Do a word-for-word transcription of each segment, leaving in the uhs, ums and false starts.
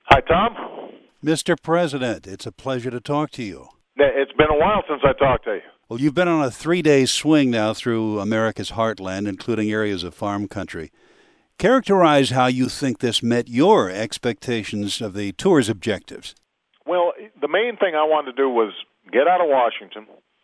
Hi, Tom. Mister President, it's a pleasure to talk to you. It's been a while since I talked to you. Well, you've been on a three day swing now through America's heartland, including areas of farm country. Characterize how you think this met your expectations of the tour's objectives. Well, the main thing I wanted to do was get out of Washington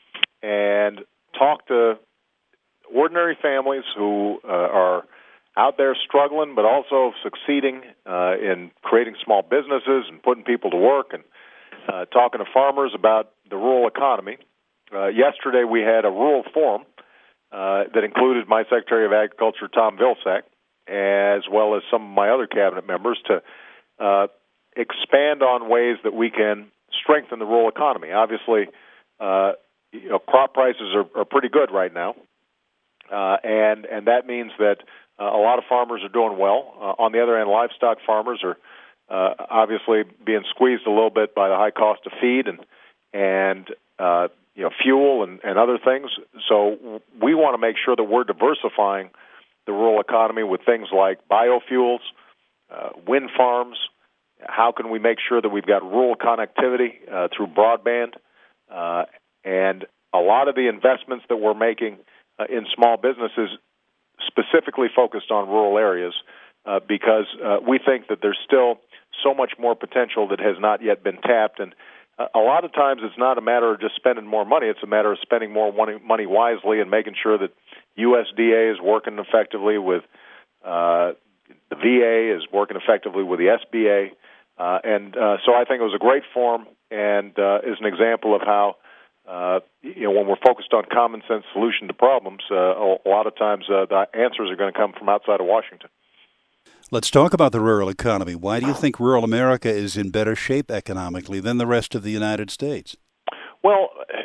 and talk to ordinary families who uh, are out there struggling but also succeeding uh, in creating small businesses and putting people to work, and uh, talking to farmers about the rural economy. Uh, yesterday we had a rural forum uh, that included my Secretary of Agriculture, Tom Vilsack, as well as some of my other cabinet members, to uh, expand on ways that we can strengthen the rural economy. Obviously, uh, you know, crop prices are, are pretty good right now, uh, and and that means that uh, a lot of farmers are doing well. Uh, on the other hand, livestock farmers are uh, obviously being squeezed a little bit by the high cost of feed and and uh, you know fuel and, and other things. So we want to make sure that we're diversifying the rural economy with things like biofuels, uh, wind farms. How can we make sure that we've got rural connectivity uh, through broadband? Uh, and a lot of the investments that we're making uh, in small businesses specifically focused on rural areas uh, because uh, we think that there's still so much more potential that has not yet been tapped. And uh, a lot of times it's not a matter of just spending more money. It's a matter of spending more money, money wisely and making sure that U S D A is working effectively with uh, the V A, is working effectively with the S B A. Uh, and uh, so I think it was a great forum and uh, is an example of how, uh, you know, when we're focused on common sense solution to problems, uh, a lot of times uh, the answers are going to come from outside of Washington. Let's talk about the rural economy. Why do you think rural America is in better shape economically than the rest of the United States? Well,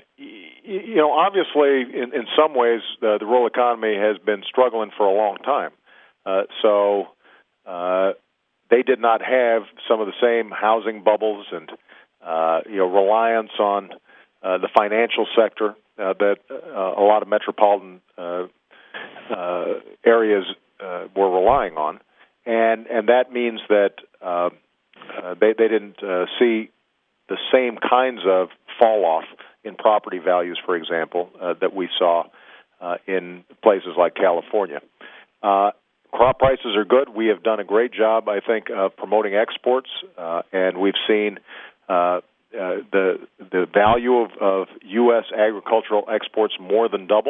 you know, obviously, in, in some ways, uh, the rural economy has been struggling for a long time. Uh, so uh, they did not have some of the same housing bubbles and, uh, you know, reliance on uh, the financial sector uh, that uh, a lot of metropolitan uh, uh, areas uh, were relying on. And and that means that uh, uh, they, they didn't uh, see the same kinds of fall-off in property values, for example, uh, that we saw uh, in places like California. Uh, crop prices are good. We have done a great job, I think, of promoting exports, uh, and we've seen uh, uh, the the value of, of U S agricultural exports more than double.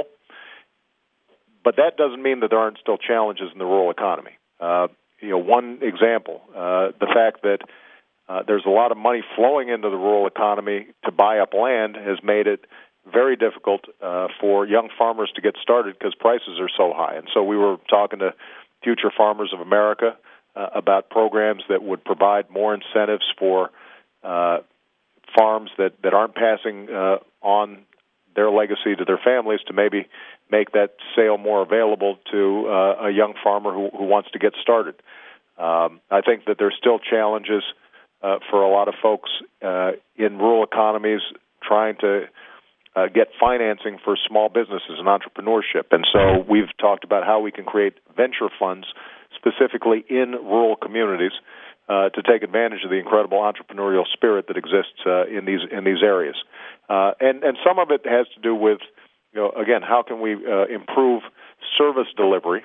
But that doesn't mean that there aren't still challenges in the rural economy. Uh, you know, one example, uh, the fact that Uh, there's a lot of money flowing into the rural economy to buy up land has made it very difficult uh, for young farmers to get started because prices are so high. And so we were talking to Future Farmers of America uh, about programs that would provide more incentives for uh, farms that, that aren't passing uh, on their legacy to their families to maybe make that sale more available to uh, a young farmer who, who wants to get started. Um, I think that there's still challenges Uh, for a lot of folks uh, in rural economies trying to uh, get financing for small businesses and entrepreneurship. And so we've talked about how we can create venture funds specifically in rural communities uh, to take advantage of the incredible entrepreneurial spirit that exists uh, in these in these areas. Uh, and, and some of it has to do with, you know, again, how can we uh, improve service delivery?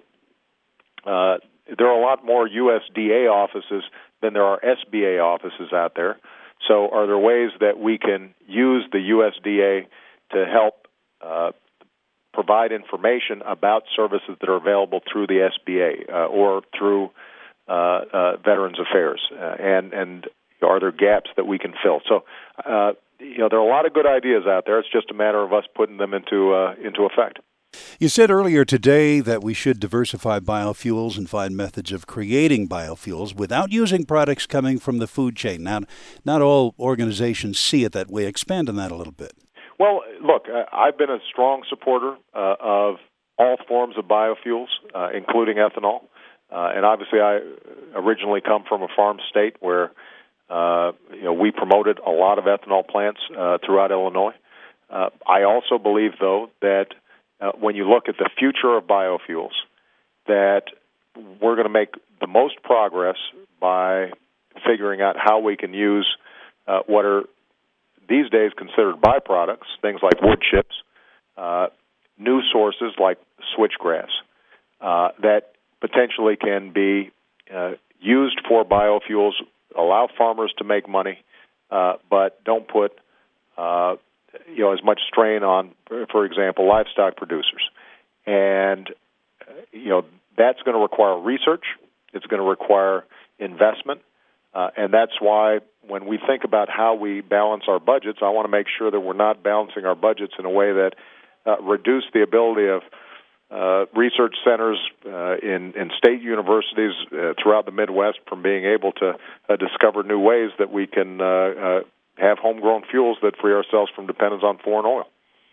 Uh, there are a lot more U S D A offices than there are S B A offices out there. So are there ways that we can use the U S D A to help uh, provide information about services that are available through the S B A uh, or through uh, uh, Veterans Affairs? Uh, and, and are there gaps that we can fill? So, uh, you know, there are a lot of good ideas out there. It's just a matter of us putting them into uh, into effect. You said earlier today that we should diversify biofuels and find methods of creating biofuels without using products coming from the food chain. Now, not all organizations see it that way. Expand on that a little bit. Well, look, I've been a strong supporter uh, of all forms of biofuels, uh, including ethanol. Uh, and obviously, I originally come from a farm state where uh, you know we promoted a lot of ethanol plants uh, throughout Illinois. Uh, I also believe, though, that Uh, when you look at the future of biofuels, that we're going to make the most progress by figuring out how we can use uh, what are these days considered byproducts, things like wood chips, uh, new sources like switchgrass, uh, that potentially can be uh, used for biofuels, allow farmers to make money, uh, but don't put uh, you know as much strain on, for example, livestock producers. And uh, you know that's going to require research. It's going to require investment, uh, and that's why when we think about how we balance our budgets, I want to make sure that we're not balancing our budgets in a way that uh, reduce the ability of uh, research centers uh, in, in state universities uh, throughout the Midwest from being able to uh, discover new ways that we can uh, uh, have homegrown fuels that free ourselves from dependence on foreign oil.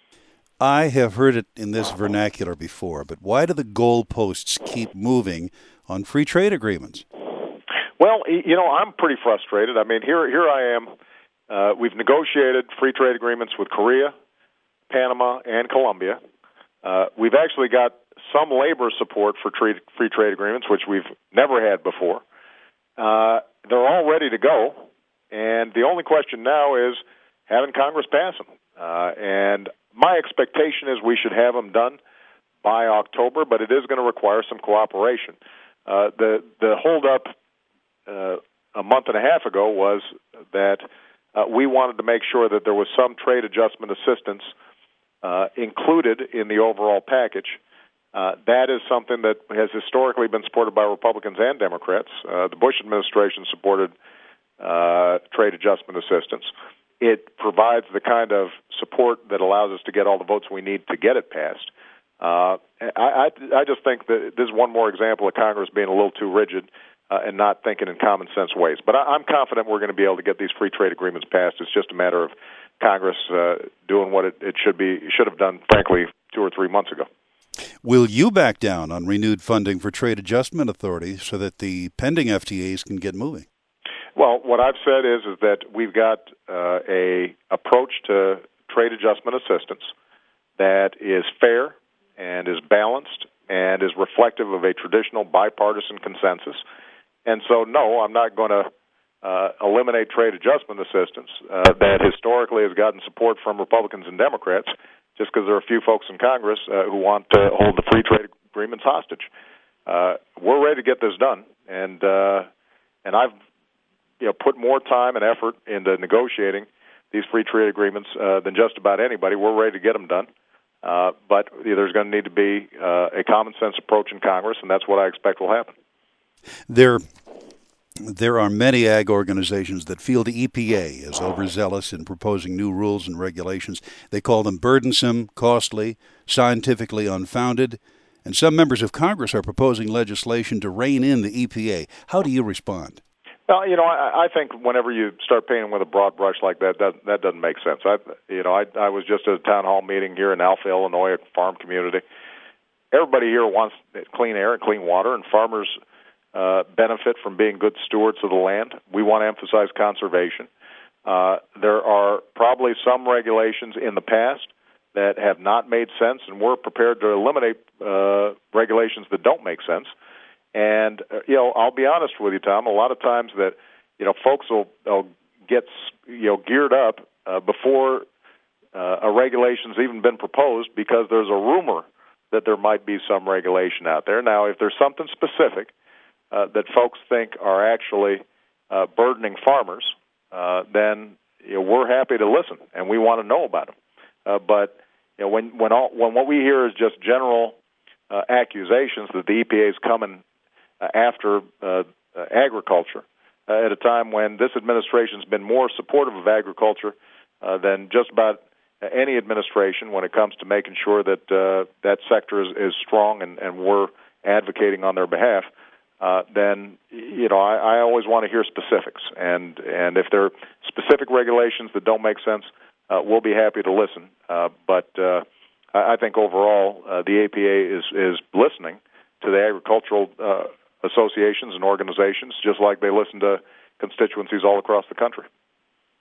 I have heard it in this vernacular before, but why do the goalposts keep moving on free trade agreements? Well, you know, I'm pretty frustrated. I mean, here here I am. Uh, we've negotiated free trade agreements with Korea, Panama, and Colombia. Uh, we've actually got some labor support for trade, free trade agreements, which we've never had before. Uh, they're all ready to go, and the only question now is having Congress pass them. Uh, and my expectation is we should have them done by October, but it is going to require some cooperation. Uh, the the holdup uh, a month and a half ago was that uh, we wanted to make sure that there was some trade adjustment assistance uh, included in the overall package. Uh, that is something that has historically been supported by Republicans and Democrats. Uh, the Bush administration supported uh, trade adjustment assistance. It provides the kind of support that allows us to get all the votes we need to get it passed. Uh, I, I, I just think that this is one more example of Congress being a little too rigid uh, and not thinking in common sense ways. But I, I'm confident we're going to be able to get these free trade agreements passed. It's just a matter of Congress uh, doing what it, it should be should have done, frankly, two or three months ago. Will you back down on renewed funding for Trade Adjustment Authority so that the pending F T As can get moving? Well, what I've said is is that we've got uh, a approach to trade adjustment assistance that is fair and is balanced and is reflective of a traditional bipartisan consensus. And so, no, I'm not going to uh, eliminate trade adjustment assistance uh, that historically has gotten support from Republicans and Democrats just because there are a few folks in Congress uh, who want to hold the free trade agreements hostage. Uh, we're ready to get this done, and uh, and I've you know put more time and effort into negotiating these free trade agreements uh, than just about anybody. We're ready to get them done. Uh, but there's going to need to be uh, a common sense approach in Congress, and that's what I expect will happen. There, there are many ag organizations that feel the E P A is overzealous in proposing new rules and regulations. They call them burdensome, costly, scientifically unfounded, and some members of Congress are proposing legislation to rein in the E P A. How do you respond? Well, you know, I, I think whenever you start painting with a broad brush like that, that that doesn't make sense. I, you know, I, I was just at a town hall meeting here in Alpha, Illinois, at a farm community. Everybody here wants clean air and clean water, and farmers uh, benefit from being good stewards of the land. We want to emphasize conservation. Uh, there are probably some regulations in the past that have not made sense, and we're prepared to eliminate uh, regulations that don't make sense. And, uh, you know, I'll be honest with you, Tom, a lot of times that, you know, folks will, will get, you know, geared up uh, before uh, a regulation's even been proposed because there's a rumor that there might be some regulation out there. Now, if there's something specific uh, that folks think are actually uh, burdening farmers, uh, then, you know, we're happy to listen, and we want to know about them. Uh, but, you know, when, when, all, when what we hear is just general uh, accusations that the E P A is coming Uh, after uh, uh, agriculture, uh, at a time when this administration's been more supportive of agriculture uh, than just about any administration when it comes to making sure that uh, that sector is, is strong and, and we're advocating on their behalf, uh, then, you know, I, I always want to hear specifics. And, and if there are specific regulations that don't make sense, uh, we'll be happy to listen. Uh, but uh, I think overall uh, the A P A is, is listening to the agricultural uh, associations and organizations, just like they listen to constituencies all across the country.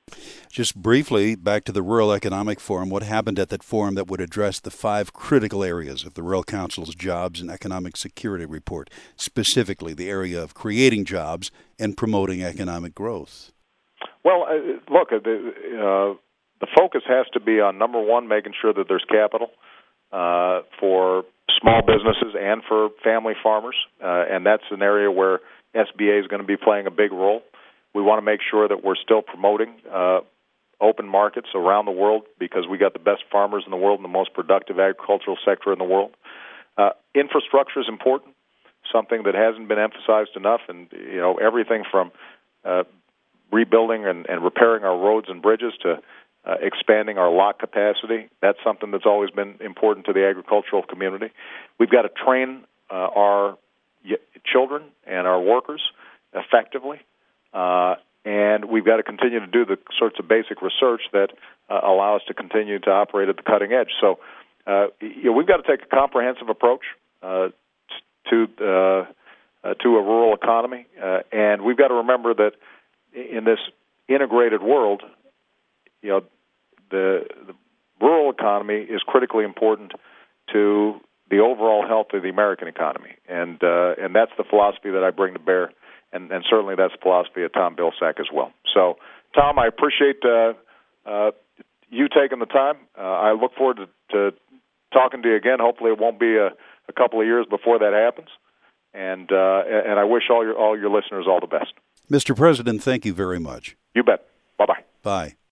Just briefly, back to the Rural Economic Forum, what happened at that forum that would address the five critical areas of the Rural Council's Jobs and Economic Security Report, specifically the area of creating jobs and promoting economic growth? Well, uh, look, uh, the, uh, the focus has to be on, number one, making sure that there's capital uh, for small businesses and for family farmers, uh, and that's an area where S B A is going to be playing a big role. We want to make sure that we're still promoting uh, open markets around the world because we got the best farmers in the world and the most productive agricultural sector in the world. Uh, infrastructure is important, something that hasn't been emphasized enough, and you know everything from uh, rebuilding and, and repairing our roads and bridges to uh, expanding our lock capacity. That's something that's always been important to the agricultural community. We've got to train uh, our y- children and our workers effectively. Uh, and we've got to continue to do the sorts of basic research that uh, allow us to continue to operate at the cutting edge. So, uh, you know, we've got to take a comprehensive approach uh, to uh, uh, to a rural economy, uh, and we've got to remember that in this integrated world, you know, the, the rural economy is critically important to the overall health of the American economy, and uh, and that's the philosophy that I bring to bear. And, and certainly that's the philosophy of Tom Vilsack as well. So, Tom, I appreciate uh, uh, you taking the time. Uh, I look forward to, to talking to you again. Hopefully it won't be a, a couple of years before that happens. And uh, and I wish all your all your listeners all the best. Mister President, thank you very much. You bet. Bye-bye. Bye.